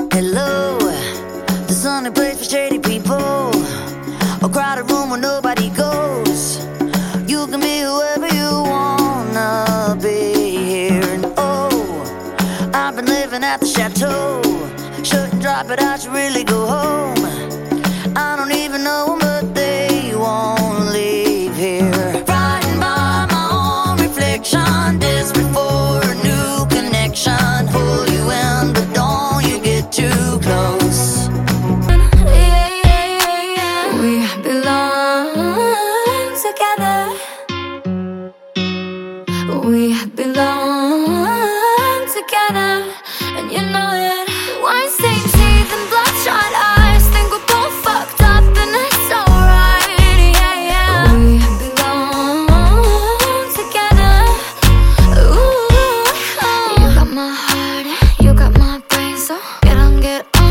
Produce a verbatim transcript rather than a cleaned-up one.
Hello, the sunny place for shady people, a crowded room where nobody goes. You can be whoever you wanna be here. And oh, I've been living at the chateau. Shouldn't drop it, I should really go home. I don't even know them, but they won't leave here. Frightened by my own reflection, desperate for a new connection. Pull you in, but don't you get too close. Yeah, yeah, yeah, yeah. We belong together. We belong together. And you know it. Wine-stained teeth and bloodshot eyes. Think we're both fucked up and it's alright. Yeah, yeah. We belong together. Ooh, you got my heart, you got my brain, so get on, get on.